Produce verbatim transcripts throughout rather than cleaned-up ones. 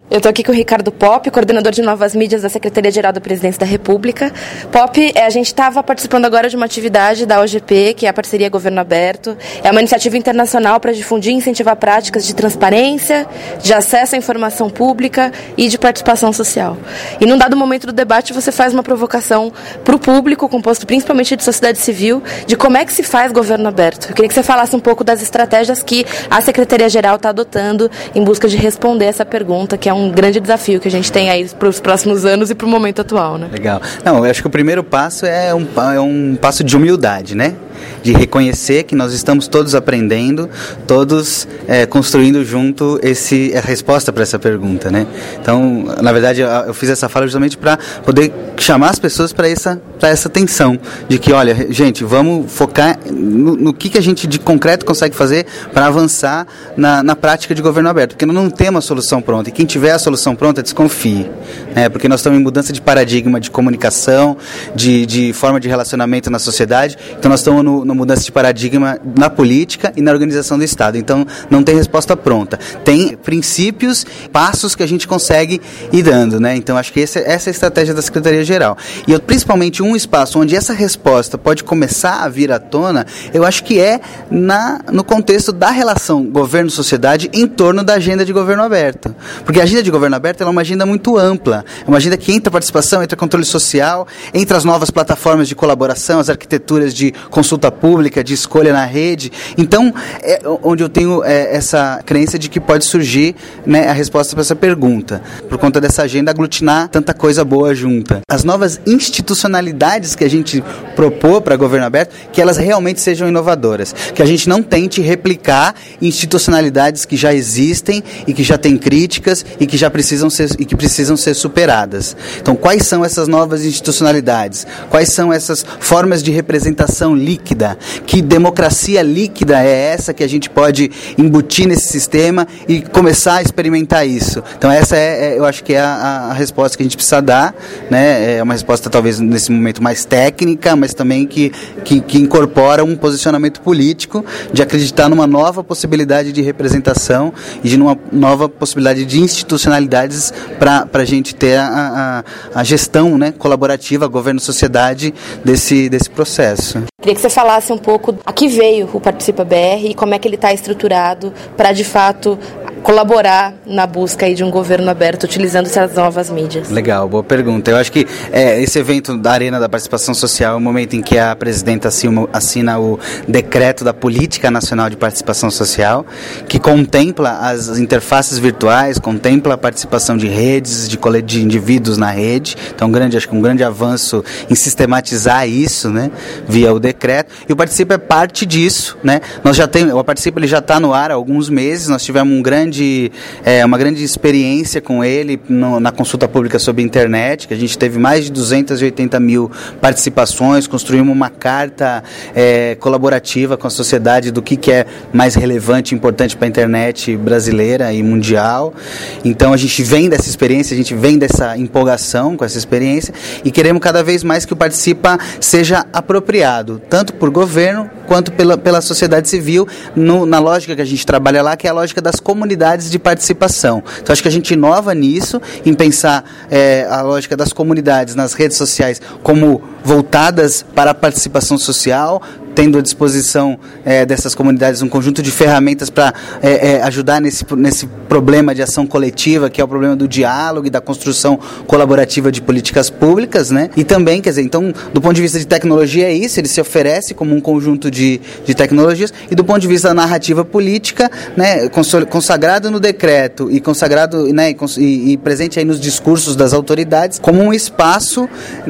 Eu estou aqui com o Ricardo Popp, coordenador de novas mídias da Secretaria-Geral da Presidência da República. Popp, a gente estava participando agora de uma atividade da O G P, que é a Parceria Governo Aberto. É uma iniciativa internacional para difundir e incentivar práticas de transparência, de acesso à informação pública e de participação social. E num dado momento do debate, você faz uma provocação para o público, composto principalmente de sociedade civil, de como é que se faz governo aberto. Eu queria que você falasse um pouco das estratégias que a Secretaria-Geral está adotando em busca de responder essa pergunta, que é um um grande desafio que a gente tem aí para os próximos anos e para o momento atual, né? Legal. Não, eu acho que o primeiro passo é um, é um passo de humildade, né? De reconhecer que nós estamos todos aprendendo, todos é, construindo junto esse, a resposta para essa pergunta, né? Então, na verdade, eu, eu fiz essa fala justamente para poder chamar as pessoas para essa, para essa tensão de que, olha, gente, vamos focar no, no que, que a gente de concreto consegue fazer para avançar na, na prática de governo aberto, porque nós não temos a solução pronta, e quem tiver a solução pronta, desconfie, né? Porque nós estamos em mudança de paradigma de comunicação, de, de forma de relacionamento na sociedade, então nós estamos no, no mudança de paradigma na política e na organização do Estado. Então, não tem resposta pronta. Tem princípios, passos que a gente consegue ir dando, né? Então, acho que essa, essa é a estratégia da Secretaria-Geral. E, eu, principalmente, um espaço onde essa resposta pode começar a vir à tona, eu acho que é na, no contexto da relação governo-sociedade em torno da agenda de governo aberto. Porque a agenda de governo aberto ela é uma agenda muito ampla. É uma agenda que entra participação, entra controle social, entra as novas plataformas de colaboração, as arquiteturas de consulta pública, de escolha na rede. Então, é onde eu tenho é, essa crença de que pode surgir, né, a resposta para essa pergunta, por conta dessa agenda aglutinar tanta coisa boa junta. As novas institucionalidades que a gente propôs para governo aberto, que elas realmente sejam inovadoras, que a gente não tente replicar institucionalidades que já existem e que já têm críticas e que já precisam ser, e que precisam ser superadas. Então, quais são essas novas institucionalidades? Quais são essas formas de representação líquida? Que democracia líquida é essa que a gente pode embutir nesse sistema e começar a experimentar isso? Então essa é, é eu acho que é a, a resposta que a gente precisa dar, né? É uma resposta talvez nesse momento mais técnica, mas também que, que, que incorpora um posicionamento político de acreditar numa nova possibilidade de representação e de uma nova possibilidade de institucionalidades para a gente ter a, a, a gestão, né, colaborativa, governo-sociedade desse, desse processo. Queria que você falasse um pouco a que veio o Participa B R e como é que ele está estruturado para, de fato, colaborar na busca aí de um governo aberto utilizando essas novas mídias. Legal, boa pergunta. Eu acho que é, esse evento da Arena da Participação Social é o momento em que a presidenta assina, assina o decreto da Política Nacional de Participação Social, que contempla as interfaces virtuais, contempla a participação de redes, de, de indivíduos na rede. Então, um grande, acho que um grande avanço em sistematizar isso, né, via o decreto. E o Participa é parte disso, né? Nós já tem, o Participa ele já está no ar há alguns meses. Nós tivemos um grande De, é, uma grande experiência com ele no, na consulta pública sobre a internet, que a gente teve mais de duzentas e oitenta mil participações, construímos uma carta é, colaborativa com a sociedade do que, que é mais relevante e importante para a internet brasileira e mundial. Então a gente vem dessa experiência, a gente vem dessa empolgação com essa experiência e queremos cada vez mais que o Participa seja apropriado, tanto por governo quanto pela, pela sociedade civil, no, na lógica que a gente trabalha lá, que é a lógica das comunidades de participação. Então acho que a gente inova nisso, em pensar é, a lógica das comunidades nas redes sociais como voltadas para a participação social, tendo à disposição é, dessas comunidades um conjunto de ferramentas para é, é, ajudar nesse, nesse problema de ação coletiva, que é o problema do diálogo e da construção colaborativa de políticas públicas, né? E também, quer dizer, então, do ponto de vista de tecnologia é isso, ele se oferece como um conjunto de, de tecnologias, e do ponto de vista da narrativa política, né, consagrado no decreto e consagrado, né, e, e presente aí nos discursos das autoridades, como um espaço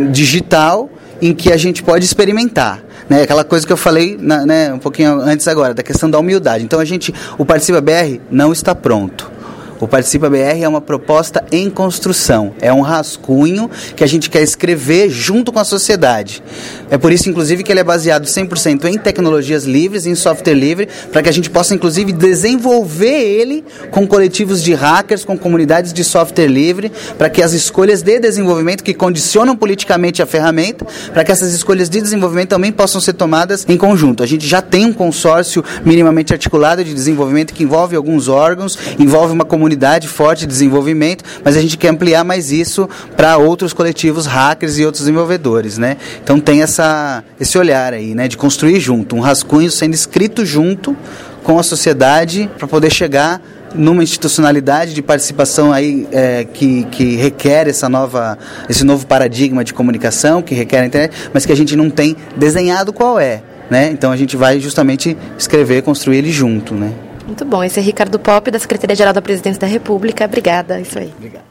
digital em que a gente pode experimentar, né? Aquela coisa que eu falei, na, né, um pouquinho antes agora, da questão da humildade. Então a gente, o Participa B R não está pronto. O Participa B R é uma proposta em construção, é um rascunho que a gente quer escrever junto com a sociedade. É por isso, inclusive, que ele é baseado cem por cento em tecnologias livres, em software livre, para que a gente possa, inclusive, desenvolver ele com coletivos de hackers, com comunidades de software livre, para que as escolhas de desenvolvimento que condicionam politicamente a ferramenta, para que essas escolhas de desenvolvimento também possam ser tomadas em conjunto. A gente já tem um consórcio minimamente articulado de desenvolvimento que envolve alguns órgãos, envolve uma comunidade forte de desenvolvimento, mas a gente quer ampliar mais isso para outros coletivos hackers e outros desenvolvedores, né? Então tem essa, esse olhar aí, né, de construir junto, um rascunho sendo escrito junto com a sociedade para poder chegar numa institucionalidade de participação aí, é, que, que requer essa nova, esse novo paradigma de comunicação, que requer a internet, mas que a gente não tem desenhado qual é, né? Então a gente vai justamente escrever, construir ele junto, né? Muito bom. Esse é Ricardo Popp, da Secretaria-Geral da Presidência da República. Obrigada. Isso aí. Obrigado.